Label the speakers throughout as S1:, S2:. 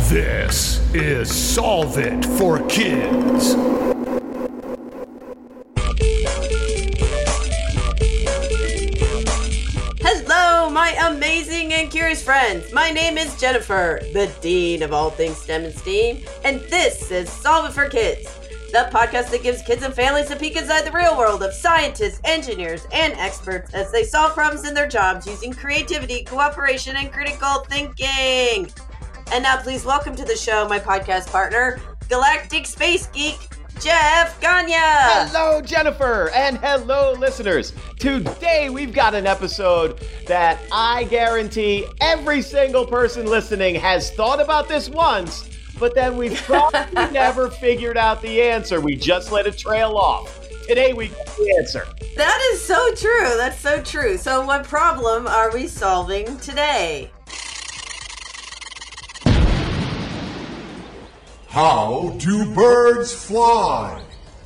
S1: This is Solve It for Kids.
S2: Hello, my amazing and curious friends. My name is Jennifer, the Dean of all things STEM and STEAM, and this is Solve It for Kids, the podcast that gives kids and families a peek inside the real world of scientists, engineers, and experts as they solve problems in their jobs using creativity, cooperation, and critical thinking. And now please welcome to the show my podcast partner, Galactic Space Geek, Jeff Gagne.
S3: Hello, Jennifer, and hello, listeners. Today, we've got an episode that I guarantee every single person listening has thought about this once, but then we've probably never figured out the answer. We just let it trail off. Today, we got the answer.
S2: That is so true. That's so true. So what problem are we solving today?
S4: How do birds fly?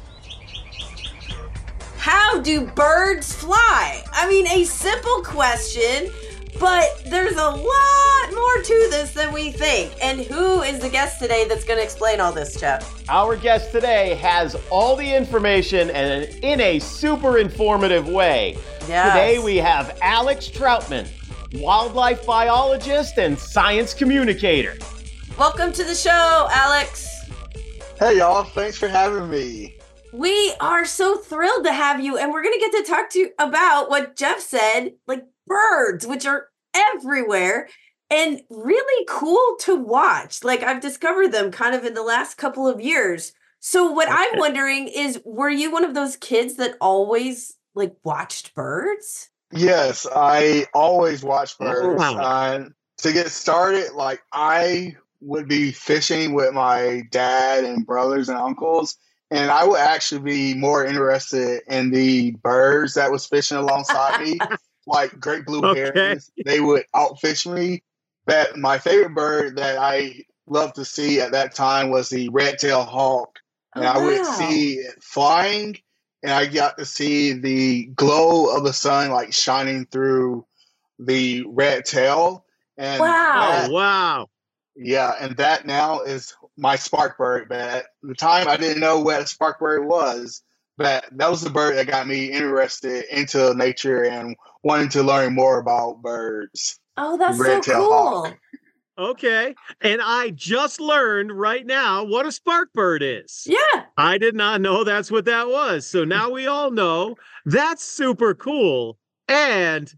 S2: How do birds fly? I mean, a simple question, but there's a lot more to this than we think. And who is the guest today that's going to explain all this, Jeff?
S3: Our guest today has all the information and in a super informative way.
S2: Yes.
S3: Today we have Alex Troutman, wildlife biologist and science communicator.
S2: Welcome to the show, Alex.
S5: Hey, y'all. Thanks for having me.
S2: We are so thrilled to have you, and we're going to get to talk to you about what Jeff said, like birds, which are everywhere and really cool to watch. Like, I've discovered them kind of in the last couple of years. So what I'm wondering is, were you one of those kids that always, like, watched birds?
S5: Yes, I always watch birds.
S3: Wow.
S5: To get started, like, I would be fishing with my dad and brothers and uncles, and I would actually be more interested in the birds that was fishing alongside me, like great blue herons. They would outfish me. But my favorite bird that I loved to see at that time was the red-tailed hawk, and I would see it flying, and I got to see the glow of the sun like shining through the red tail. And
S3: Wow.
S5: Yeah, and that now is my spark bird. But at the time, I didn't know what a spark bird was. But that was the bird that got me interested into nature and wanting to learn more about birds.
S2: Oh, that's so cool.
S5: Hawk.
S6: Okay. And I just learned right now what a spark bird is.
S2: Yeah.
S6: I did not know that's what that was. So now we all know. That's super cool. And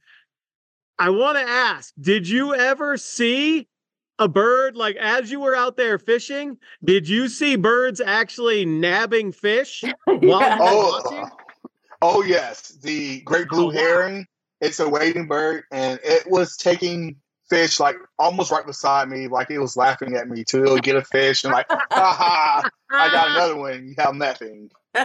S6: I want to ask, did you ever see a bird, like as you were out there fishing, did you see birds actually nabbing fish while you were watching?
S5: Oh, yes. The great blue heron, it's a wading bird, and it was taking fish like almost right beside me, like it was laughing at me too. It'll get a fish and like, ha, I got another one. You have nothing.
S2: Well,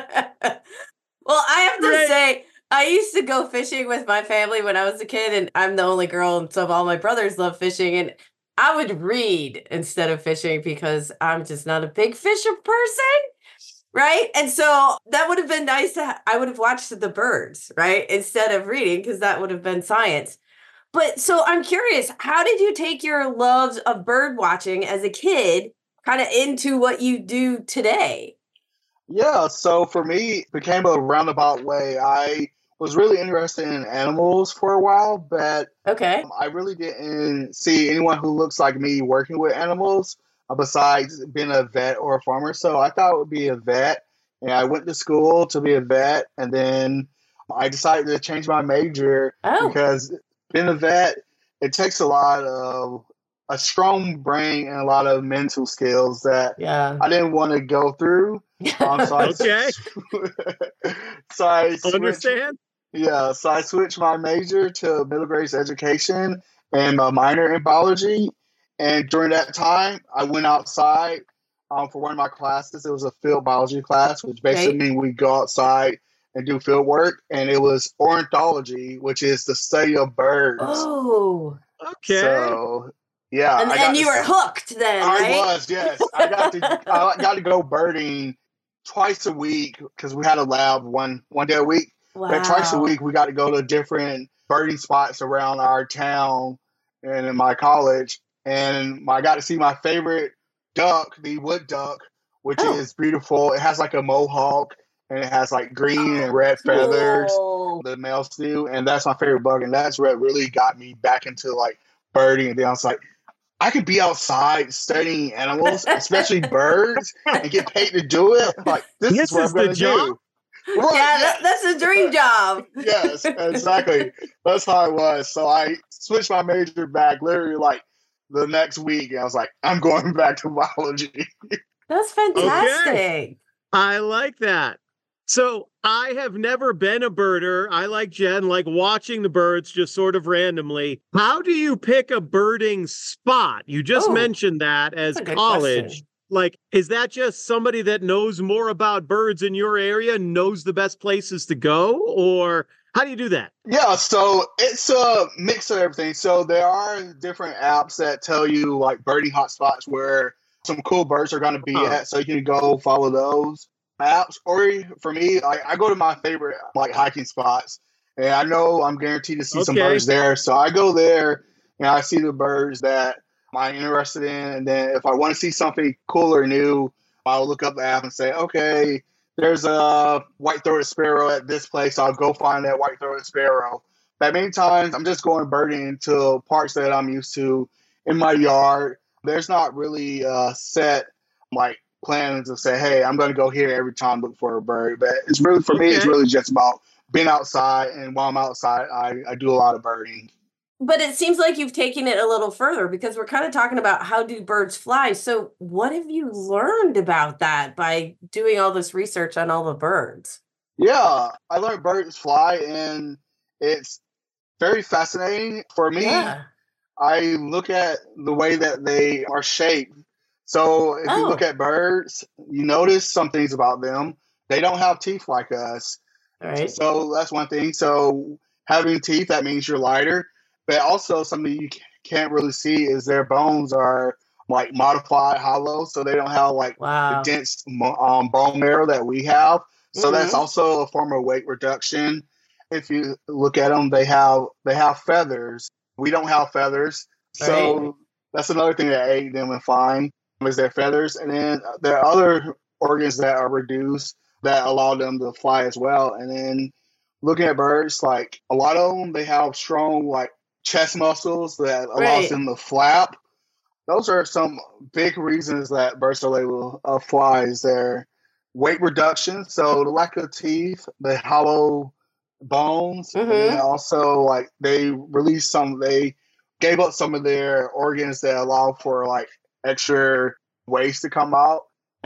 S2: I have to say, I used to go fishing with my family when I was a kid, and I'm the only girl, and so all my brothers love fishing, and I would read instead of fishing because I'm just not a big fisher person, right? And so that would have been nice I would have watched the birds, right? Instead of reading, because that would have been science. But so I'm curious, how did you take your loves of bird watching as a kid kind of into what you do today?
S5: Yeah, so for me, it became a roundabout way. I was really interested in animals for a while, but I really didn't see anyone who looks like me working with animals besides being a vet or a farmer. So I thought it would be a vet, and I went to school to be a vet, and then I decided to change my major because being a vet, it takes a lot of a strong brain and a lot of mental skills that I didn't want to go through. So I
S6: Understand?
S5: Yeah, so I switched my major to middle grades education and my minor in biology. And during that time, I went outside for one of my classes. It was a field biology class, which basically means we go outside and do field work. And it was ornithology, which is the study of birds.
S2: Oh,
S6: okay.
S5: So, yeah.
S2: And you were hooked then, right?
S5: I was, yes. I got to go birding twice a week because we had a lab one day a week.
S2: Wow.
S5: But twice a week, we got to go to different birding spots around our town and in my college. And I got to see my favorite duck, the wood duck, which
S2: Oh.
S5: is beautiful. It has like a mohawk and it has like green and red feathers.
S2: Cool.
S5: The males do, and that's my favorite bug. And that's what really got me back into like birding. And then I was like, I could be outside studying animals, especially birds, and get paid to do it. Like, this is what I'm going to do. Right,
S2: Yeah, that's a dream job.
S5: Yes, exactly. That's how it was. So I switched my major back literally like the next week. And I was like, I'm going back to biology.
S2: That's fantastic.
S6: I like that. So I have never been a birder. I, like Jen, like watching the birds just sort of randomly. How do you pick a birding spot? You just mentioned that as
S2: that's a good
S6: college.
S2: question.
S6: Like, is that just somebody that knows more about birds in your area, knows the best places to go? Or how do you do that?
S5: Yeah, so it's a mix of everything. So there are different apps that tell you like birding hotspots where some cool birds are going to be at. So you can go follow those apps. Or for me, I go to my favorite like hiking spots. And I know I'm guaranteed to see some birds there. So I go there and I see the birds that I'm interested in. And then if I want to see something cool or new, I'll look up the app and say, okay, there's a white-throated sparrow at this place. So I'll go find that white-throated sparrow. But many times I'm just going birding into parks that I'm used to in my yard. There's not really set like plans to say, hey, I'm going to go here every time look for a bird. But it's really, for me, it's really just about being outside. And while I'm outside, I do a lot of birding.
S2: But it seems like you've taken it a little further because we're kind of talking about how do birds fly. So what have you learned about that by doing all this research on all the birds?
S5: Yeah, I learned birds fly, and it's very fascinating. For me, I look at the way that they are shaped. So if you look at birds, you notice some things about them. They don't have teeth like us.
S2: All right.
S5: So that's one thing. So having teeth, that means you're lighter. But also something you can't really see is their bones are like modified hollow. So they don't have like the dense bone marrow that we have. So that's also a form of weight reduction. If you look at them, they have feathers. We don't have feathers. So that's another thing that aid them in flying is their feathers. And then there are other organs that are reduced that allow them to fly as well. And then looking at birds, like a lot of them, they have strong like chest muscles that allows them to flap. Those are some big reasons that birds are able to fly is their weight reduction. So the lack of teeth, the hollow bones, and then also like they gave up some of their organs that allow for like extra waste to come out.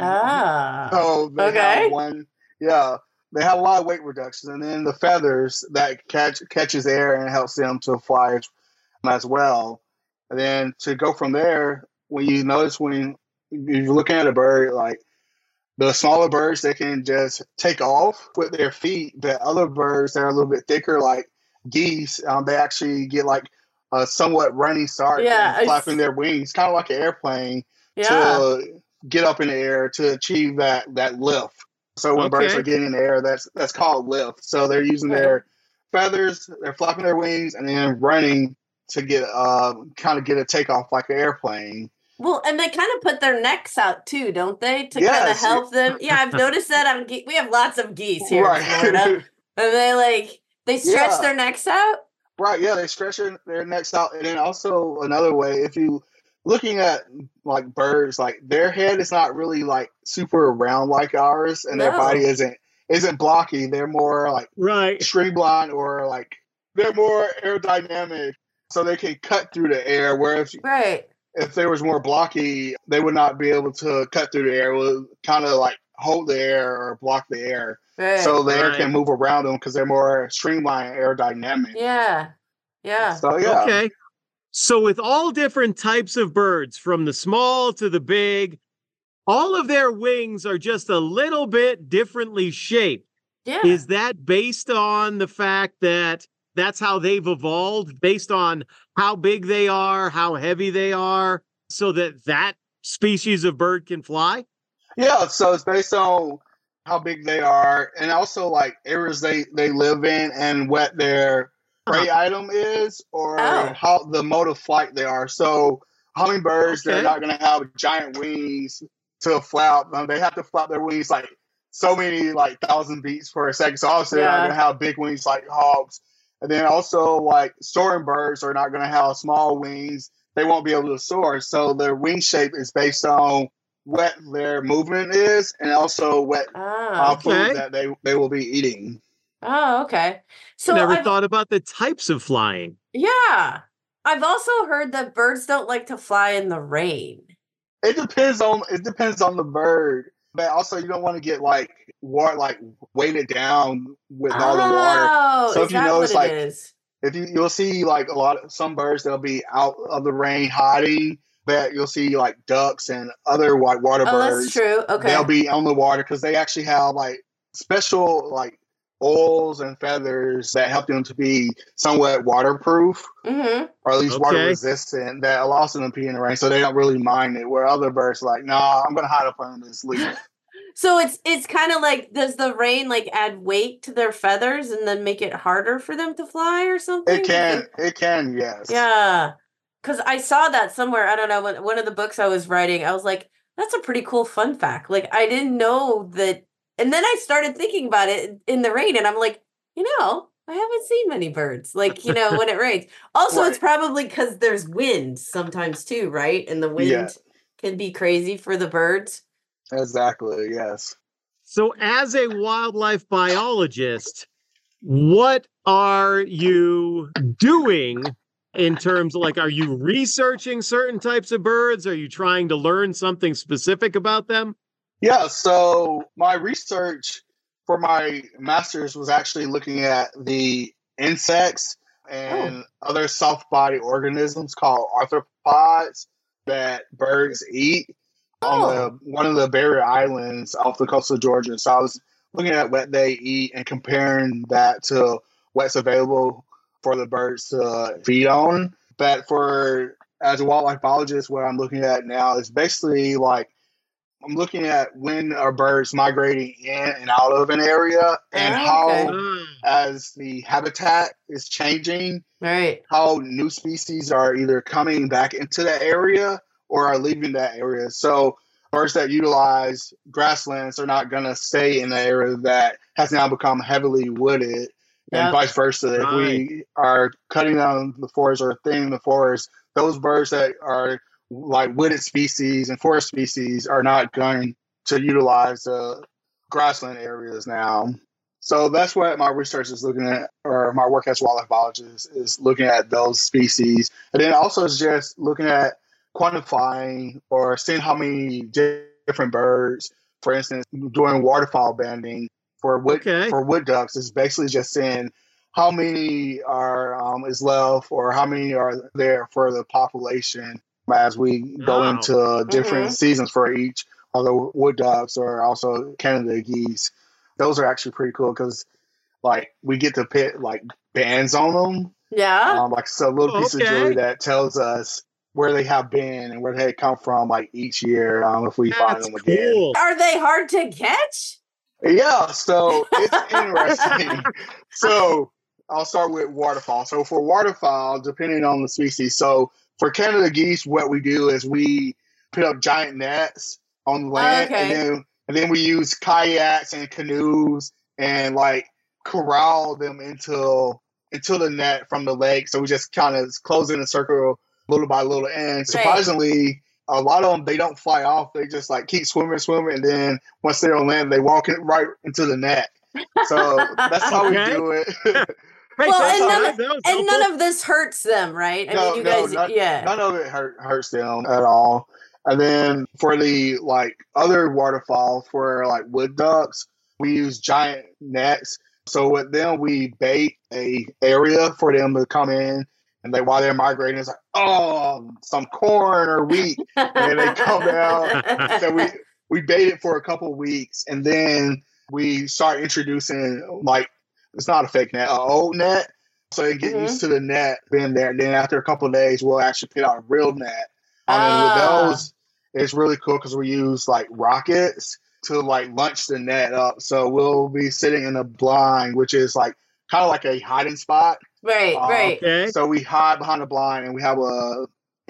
S5: So they have one, they have a lot of weight reductions, and then the feathers that catches air and helps them to fly as well. And then to go from there, when you notice when you're looking at a bird, like the smaller birds, they can just take off with their feet. But other birds that are a little bit thicker, like geese, they actually get like a somewhat running start, flapping their wings, kind of like an airplane, to get up in the air to achieve that lift. So when birds are getting in the air, that's called lift. So they're using their feathers, they're flapping their wings, and then running to get get a takeoff like an airplane.
S2: Well, and they kind of put their necks out too, don't they? To kind of help them. Yeah, I've noticed that. We have lots of geese here in Florida. And they stretch their necks out?
S5: Right, yeah, they stretch their necks out. And then also another way, if you looking at like birds, like their head is not really like super round like ours, and their body isn't blocky. They're more like streamlined, or like they're more aerodynamic, so they can cut through the air. Whereas if there was more blocky, they would not be able to cut through the air. It would kind of like hold the air or block the air. So the air can move around them because they're more streamlined, aerodynamic.
S2: Yeah.
S5: So
S6: Okay. So with all different types of birds, from the small to the big, all of their wings are just a little bit differently shaped.
S2: Yeah.
S6: Is that based on the fact that that's how they've evolved, based on how big they are, how heavy they are, so that species of bird can fly?
S5: Yeah, so it's based on how big they are, and also like areas they live in and what their prey item is, or how the mode of flight they are. So Hummingbirds, they're
S6: Okay.
S5: not going to have giant wings to flap. They have to flap their wings like so many, like 1,000 beats per second. So obviously they're not
S2: Yeah.
S5: going to have big wings like hogs. And then also like soaring birds are not going to have small wings. They won't be able to soar. So their wing shape is based on what their movement is and also what
S2: Oh,
S6: Okay.
S5: food that they will be eating.
S2: oh, okay. So
S6: Never
S2: I've
S6: thought about the types of flying.
S2: yeah, I've also heard that birds don't like to fly in the rain.
S5: It depends on the bird, but also you don't want to get like water like weighted down with all the water.
S2: Oh,
S5: So
S2: is
S5: if you
S2: that
S5: notice,
S2: what
S5: like,
S2: it is?
S5: If you'll see like some birds that'll be out of the rain hiding, but you'll see like ducks and other white water
S2: Oh,
S5: birds.
S2: that's true. Okay.
S5: They'll be on the water because they actually have like special like oils and feathers that help them to be somewhat waterproof
S2: Mm-hmm.
S5: or at least water
S6: Okay.
S5: resistant that allows them to be in the rain, so they don't really mind it. Where other birds are like, nah, I'm gonna hide up under this leaf.
S2: So it's kind of like, does the rain like add weight to their feathers and then make it harder for them to fly or something?
S5: It can, yes.
S2: Yeah. Because I saw that somewhere. I don't know. One of the books I was writing, I was like, that's a pretty cool fun fact. Like, I didn't know that. And then I started thinking about it in the rain, and I'm like, I haven't seen many birds, like, when it rains. Also, it's
S5: Right.
S2: probably because there's wind sometimes too, right? And the wind
S5: Yeah.
S2: can be crazy for the birds.
S5: Exactly, yes.
S6: So, as a wildlife biologist, what are you doing in terms of like, are you researching certain types of birds? Are you trying to learn something specific about them?
S5: Yeah, so my research for my master's was actually looking at the insects and other soft-bodied organisms called arthropods that birds eat on one of the barrier islands off the coast of Georgia. So I was looking at what they eat and comparing that to what's available for the birds to feed on. But as a wildlife biologist, what I'm looking at now is basically like I'm looking at when are birds migrating in and out of an area and how, as the habitat is changing,
S2: Right.
S5: how new species are either coming back into that area or are leaving that area. So birds that utilize grasslands are not going to stay in the area that has now become heavily wooded, and
S2: Yep.
S5: vice versa. If we are cutting down the forest or thinning the forest, those birds that are like wooded species and forest species are not going to utilize grassland areas now. So that's what my research is looking at, or my work as a wildlife biologist is looking at those species. And then also is just looking at quantifying or seeing how many different birds, for instance, doing waterfowl banding for wood ducks is basically just saying how many is left or how many are there for the population as we go into different seasons for each of the wood ducks or also Canada geese. Those are actually pretty cool because like we get to put like bands on them.
S2: Yeah.
S5: Like a little piece of jewelry that tells us where they have been and where they come from like each year if we find them again.
S2: Are they hard to catch?
S5: Yeah, so it's interesting. So I'll start with waterfowl. So for waterfowl, depending on the species, so for Canada geese, what we do is we put up giant nets on the land, and then we use kayaks and canoes and like corral them into the net from the lake. So we just kind of close in a circle little by little. And surprisingly, a lot of them, they don't fly off. They just like keep swimming. And then once they're on land, they walk right into the net. So that's how we do it.
S2: Well, and none of this hurts them, right? I mean, you guys,
S5: none of it hurts them at all. And then for the like other waterfowl, for like wood ducks, we use giant nets. So with them, we bait a area for them to come in, and while they're migrating, it's like some corn or wheat, and then they come down. So we bait it for a couple of weeks, and then we start introducing like. It's not a fake net, an old net. So they get used to the net being there. And then after a couple of days, we'll actually put out a real net. And with those, it's really cool because we use like rockets to like launch the net up. So we'll be sitting in a blind, which is like kind of like a hiding spot.
S2: Right.
S5: So we hide behind the blind and we have a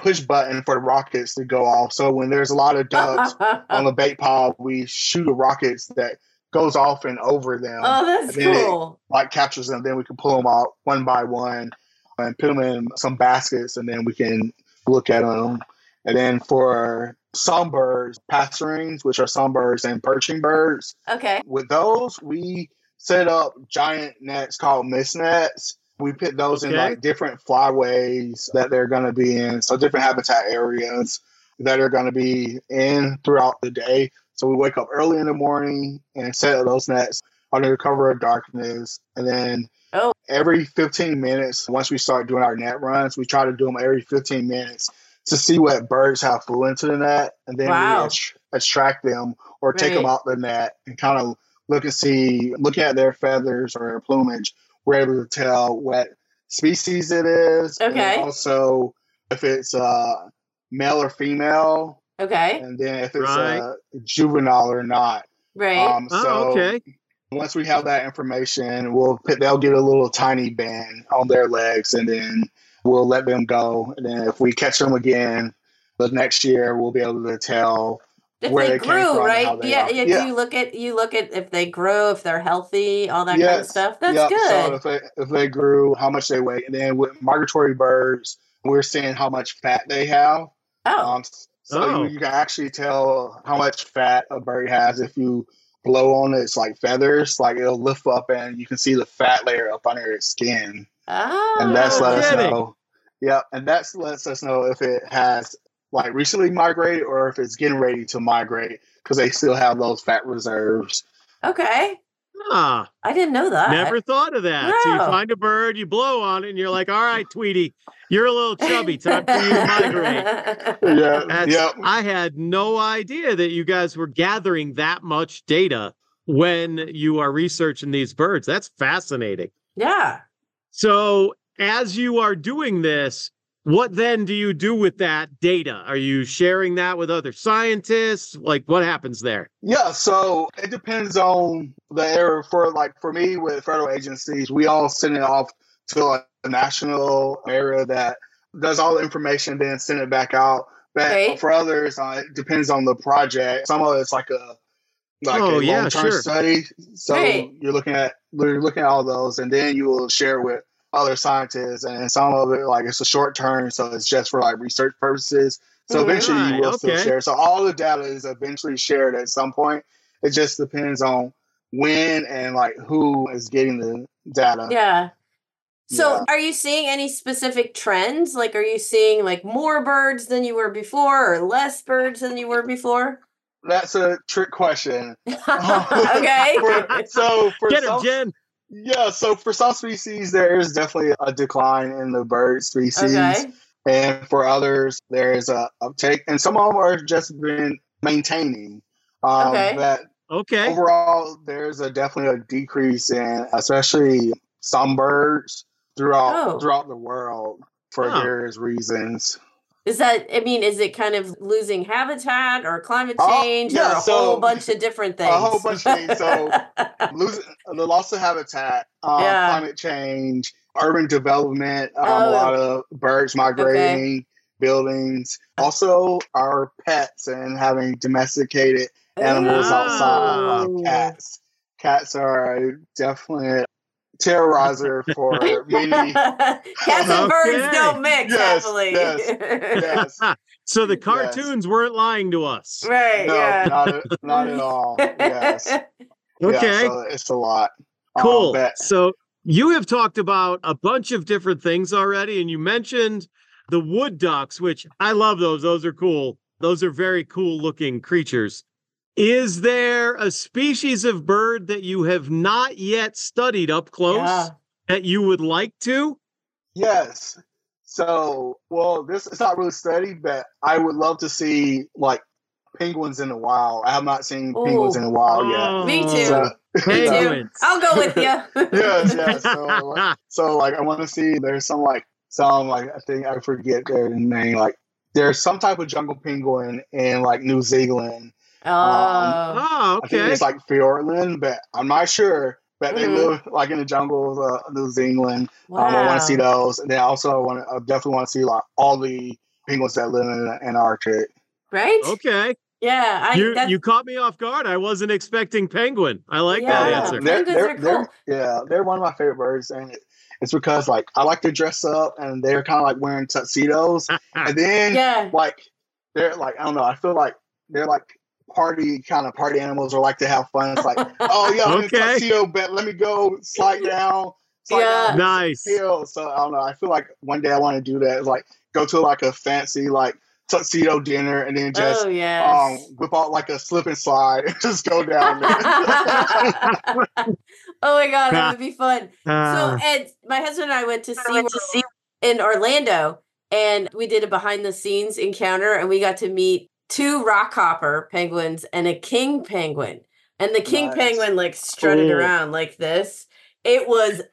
S5: push button for the rockets to go off. So when there's a lot of ducks on the bait pile, we shoot the rockets that goes off and over them.
S2: Oh, that's cool.
S5: It captures them. Then we can pull them out one by one and put them in some baskets, and then we can look at them. And then for songbirds, passerines, which are songbirds and perching birds.
S2: Okay.
S5: With those, we set up giant nets called mist nets. We put those in like different flyways that they're going to be in. So different habitat areas that are going to be in throughout the day. So we wake up early in the morning and set up those nets under the cover of darkness. And then every 15 minutes, once we start doing our net runs, we try to do them every 15 minutes to see what birds have flew into the net. And then we extract them or take them out the net and kind of looking at their feathers or their plumage. We're able to tell what species it is.
S2: Okay.
S5: And also if it's male or female.
S2: Okay.
S5: And then if it's juvenile or not.
S2: Right.
S5: Once we have that information, they'll get a little tiny band on their legs, and then we'll let them go. And then if we catch them again the next year, we'll be able to tell
S2: if
S5: where
S2: they
S5: came
S2: grew,
S5: from
S2: right?
S5: and how they
S2: Yeah.
S5: are.
S2: You look at if they grow, if they're healthy, all that kind of stuff. That's good.
S5: So if they grew, how much they weigh, and then with migratory birds, we're seeing how much fat they have. You can actually tell how much fat a bird has if you blow on its like feathers. Like it'll lift up, and you can see the fat layer up under its skin. And that's let us know. Yeah, and that lets us know if it has like recently migrated or if it's getting ready to migrate, because they still have those fat reserves.
S2: Okay. I didn't know that.
S6: Never thought of that.
S2: No.
S6: So you find a bird, you blow on it, and you're like, all right, Tweety, you're a little chubby. Time for you to migrate. I had no idea that you guys were gathering that much data when you are researching these birds. That's fascinating.
S2: Yeah.
S6: So as you are doing this, what then do you do with that data? Are you sharing that with other scientists? Like, what happens there?
S5: Yeah, so it depends on the area. For me, with federal agencies, we all send it off to a national area that does all the information, then send it back out. But for others, it depends on the project. Some of it's like a long-term study. So you're looking at all those, and then you will share with other scientists, and some of it like it's a short term, so it's just for like research purposes. So eventually you will still share. So all the data is eventually shared at some point. It just depends on when and like who is getting the data.
S2: Yeah. So are you seeing any specific trends? Like, are you seeing like more birds than you were before or less birds than you were before?
S5: That's a trick question.
S2: Okay.
S6: Get him, Jen.
S5: Yeah, so for some species, there is definitely a decline in the bird species.
S2: Okay.
S5: And for others, there is a uptake. And some of them are just been maintaining. But overall, there's definitely a decrease in especially some birds throughout the world for various reasons.
S2: Is it kind of losing habitat or climate change or a whole bunch of different things?
S5: A whole bunch of things. So the loss of habitat, climate change, urban development, a lot of birds migrating, buildings. Also, our pets and having domesticated animals outside. Cats. Cats are definitely terrorizer for many.
S2: Cats and birds don't mix happily.
S5: Yes.
S6: So the cartoons weren't lying to us.
S2: Right.
S5: No, not at all. Yes.
S6: Okay.
S5: So it's a lot.
S6: Cool. So you have talked about a bunch of different things already, and you mentioned the wood ducks, which I love those. Those are cool. Those are very cool looking creatures. Is there a species of bird that you have not yet studied up close that you would like to?
S5: Yes. So, it's not really studied, but I would love to see like penguins in the wild. I have not seen penguins in the wild yet.
S2: Me too.
S5: So,
S6: penguins.
S2: I'll go with you.
S5: Yes. So like I want to see. There's some I think I forget their name. Like there's some type of jungle penguin in like New Zealand.
S6: Okay.
S5: I think it's like Fiordland, but I'm not sure. But they live like in the jungles of New Zealand.
S2: Wow.
S5: I want to see those, and then also I definitely want to see like all the penguins that live in the Antarctic.
S2: Right?
S6: Okay.
S2: Yeah.
S6: You caught me off guard. I wasn't expecting penguin. I like that
S2: Yeah.
S6: answer.
S2: Penguins are cool.
S5: They're one of my favorite birds, and it's because like I like to dress up, and they're kind of like wearing tuxedos, and then like they're like I don't know. I feel like they're like party animals, or like to have fun. It's like, oh yeah, I'm in a tuxedo, but let me go slide down.
S6: Nice.
S5: Hill. So I don't know. I feel like one day I want to do that. It's like go to like a fancy like tuxedo dinner and then just whip out like a slip and slide and just go down there.
S2: Oh my God, that would be fun. So Ed, my husband and I went to see in Orlando, and we did a behind the scenes encounter, and we got to meet 2 rockhopper penguins and a king penguin. And the king penguin like strutted around like this. It was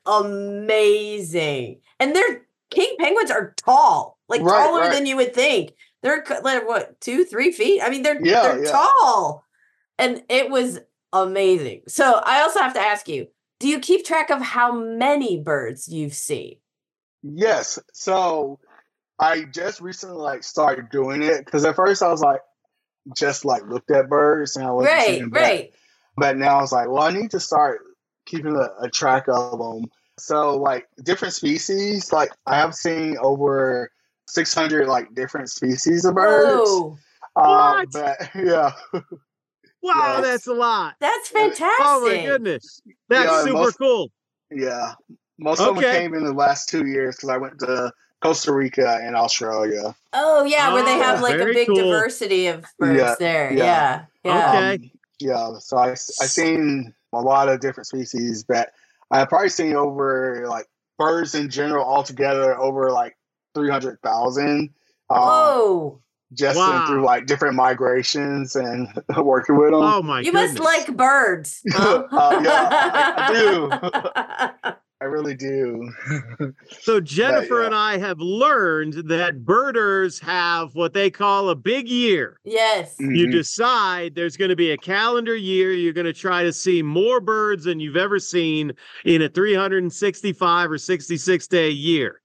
S2: amazing. And their king penguins are tall, like taller than you would think. They're like what, 2-3 feet? I mean, they're tall, and it was amazing. So I also have to ask you: do you keep track of how many birds you've seen?
S5: Yes. So I just recently like started doing it because at first I was like just like looked at birds and I wasn't seeing that. But now I was like, well, I need to start keeping a track of them. So like different species, like I have seen over 600 like different species of birds.
S6: What?
S5: But, yeah.
S6: Wow, that's a lot.
S2: That's fantastic.
S6: Oh my goodness. That's super cool.
S5: Yeah. Most of them came in the last 2 years because I went to Costa Rica and Australia.
S2: Oh yeah, where they have like a big diversity of birds there. Yeah.
S6: Okay.
S5: So I've seen a lot of different species, but I've probably seen over like birds in general altogether over like 300,000.
S2: Whoa.
S5: Just through like different migrations and working with them.
S6: Oh my goodness.
S2: You must like birds. Huh?
S5: I do. I really do.
S6: So Jennifer and I have learned that birders have what they call a big year.
S2: Yes.
S5: Mm-hmm.
S6: You decide there's going to be a calendar year. You're going to try to see more birds than you've ever seen in a 365 or 66 day year.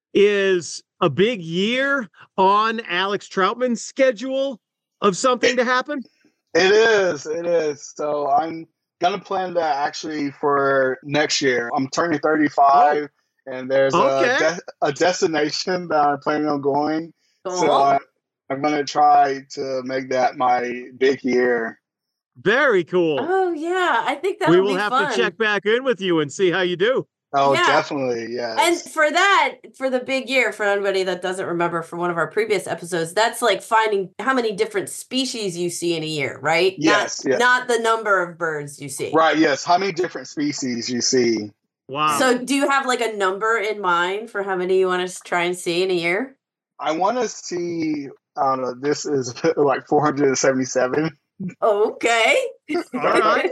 S6: Is a big year on Alex Troutman's schedule of something to happen?
S5: It is. So I'm going to plan that actually for next year. I'm turning 35 and there's a destination that I'm planning on going. So I'm going to try to make that my big year.
S6: Very cool.
S2: Oh yeah. I think that
S6: we
S2: will
S6: will
S2: be
S6: have
S2: fun.
S6: to check back in with you and see how you do.
S5: Oh, definitely, yes.
S2: And for the big year, for anybody that doesn't remember from one of our previous episodes, that's like finding how many different species you see in a year, right?
S5: Yes.
S2: Not the number of birds you see.
S5: Right, yes. How many different species you see.
S6: Wow.
S2: So do you have like a number in mind for how many you want to try and see in a year?
S5: I want to see, I don't know, this is like 477.
S2: Okay.
S6: All right.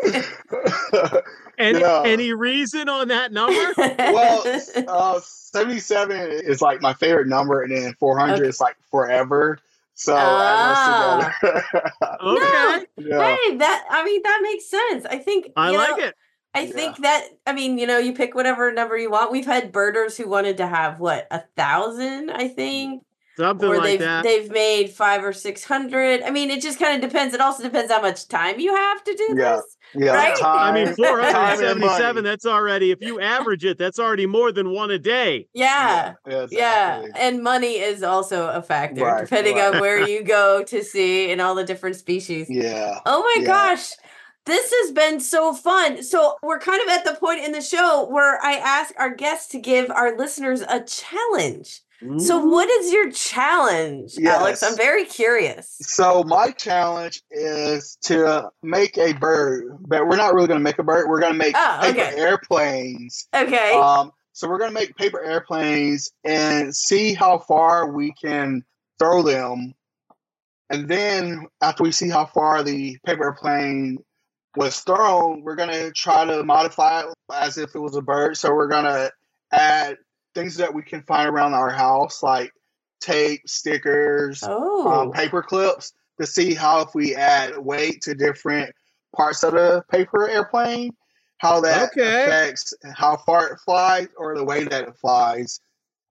S6: Any reason on that number?
S5: Well, 77 is like my favorite number, and then 400 is like forever. So add those together.
S6: Okay.
S5: Yeah.
S2: Hey, that makes sense. I think
S6: I like it.
S2: I think that, you pick whatever number you want. We've had birders who wanted to have 1,000, I think.
S6: Something
S2: or
S6: like that.
S2: They've made 500 or 600. I mean, it just kind of depends. It also depends how much time you have to do this.
S5: Yeah.
S2: Right?
S5: Time,
S6: 477, that's already, if you average it, that's already more than one a day.
S2: Yeah.
S5: Exactly.
S2: Yeah. And money is also a factor, depending on where you go to see and all the different species.
S5: Yeah.
S2: Oh my gosh. This has been so fun. So we're kind of at the point in the show where I ask our guests to give our listeners a challenge. So what is your challenge, Alex? I'm very curious.
S5: So my challenge is to make a bird, but we're not really going to make a bird. We're going to make paper airplanes.
S2: Okay.
S5: So we're going to make paper airplanes and see how far we can throw them. And then after we see how far the paper airplane was thrown, we're going to try to modify it as if it was a bird. So we're going to add things that we can find around our house, like tape, stickers, paper clips, to see how if we add weight to different parts of the paper airplane, how that affects how far it flies or the way that it flies.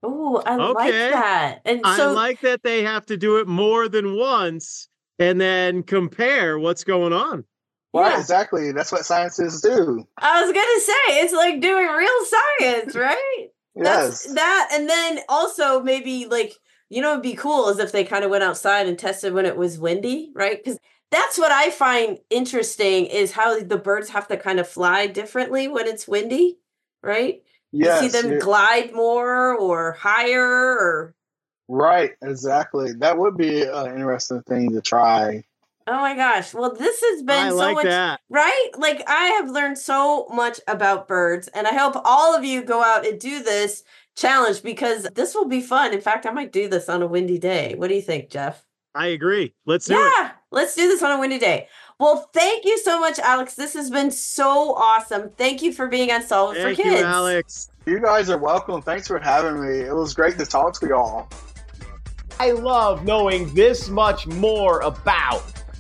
S2: Oh, I like
S6: Okay.
S2: that. And
S6: I
S2: so
S6: like that they have to do it more than once and then compare what's going on.
S5: Right,
S2: yeah.
S5: exactly. That's what scientists do.
S2: I was gonna say it's like doing real science, right?
S5: Yes.
S2: That's that, and then also maybe like it'd be cool is if they kind of went outside and tested when it was windy, right? Because that's what I find interesting is how the birds have to kind of fly differently when it's windy, right?
S5: Yes.
S2: You see them glide more or higher, or
S5: Right, exactly. That would be an interesting thing to try.
S2: oh my gosh! Well, this has been
S6: I
S2: so
S6: like
S2: much.
S6: that.
S2: Right? Like I have learned so much about birds, and I hope all of you go out and do this challenge because this will be fun. In fact, I might do this on a windy day. What do you think, Jeff?
S6: I agree. Let's do it.
S2: Yeah, let's do this on a windy day. Well, thank you so much, Alex. This has been so awesome. Thank you for being on Solve It for
S6: Thank
S2: Kids.
S6: you, Alex.
S5: You guys are welcome. Thanks for having me. It was great to talk to y'all.
S3: I love knowing this much more about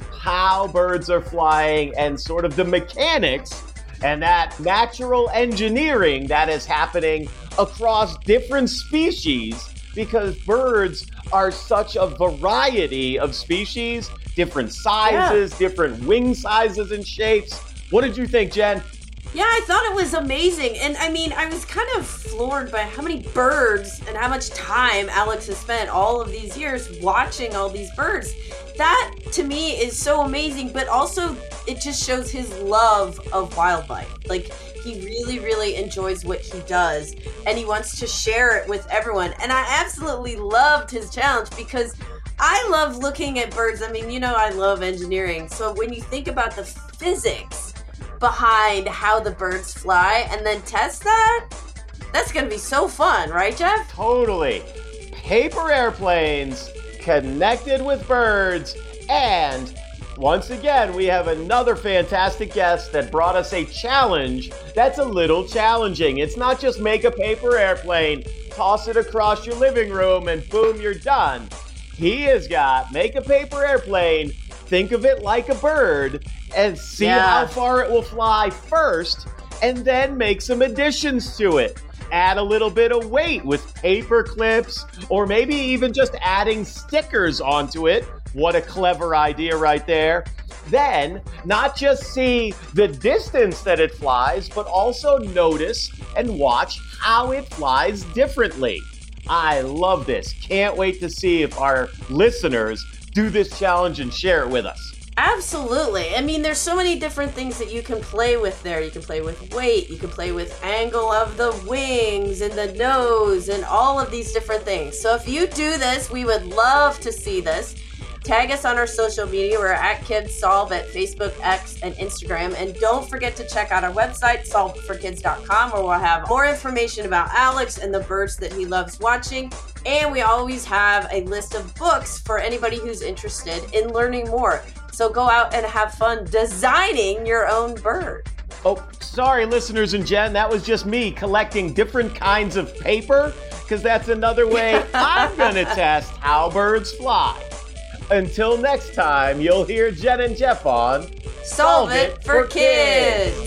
S3: how birds are flying and sort of the mechanics and that natural engineering that is happening across different species, because birds are such a variety of species, different sizes, different wing sizes and shapes. What did you think, Jen?
S2: Yeah, I thought it was amazing. And I mean, I was kind of floored by how many birds and how much time Alex has spent all of these years watching all these birds. That to me is so amazing, but also it just shows his love of wildlife. Like he really, really enjoys what he does and he wants to share it with everyone. And I absolutely loved his challenge because I love looking at birds. I mean, I love engineering. So when you think about the physics behind how the birds fly and then test that, that's going to be so fun, right, Jeff?
S3: Totally. Paper airplanes connected with birds, and once again, we have another fantastic guest that brought us a challenge that's a little challenging. It's not just make a paper airplane, toss it across your living room, and boom, you're done. He has got make a paper airplane, think of it like a bird, and see how far it will fly first, and then make some additions to it. Add a little bit of weight with paper clips, or maybe even just adding stickers onto it. What a clever idea right there. Then, not just see the distance that it flies, but also notice and watch how it flies differently. I love this. Can't wait to see if our listeners do this challenge and share it with us.
S2: Absolutely. I mean, there's so many different things that you can play with there. You can play with weight, you can play with angle of the wings and the nose and all of these different things. So if you do this, we would love to see this. Tag us on our social media. We're at KidsSolve at Facebook, X, and Instagram. And don't forget to check out our website, solveforkids.com, where we'll have more information about Alex and the birds that he loves watching. And we always have a list of books for anybody who's interested in learning more. So go out and have fun designing your own bird.
S3: Oh, sorry, listeners and Jen, that was just me collecting different kinds of paper, because that's another way I'm going to test how birds fly. Until next time, you'll hear Jen and Jeff on
S2: Solve It for Kids.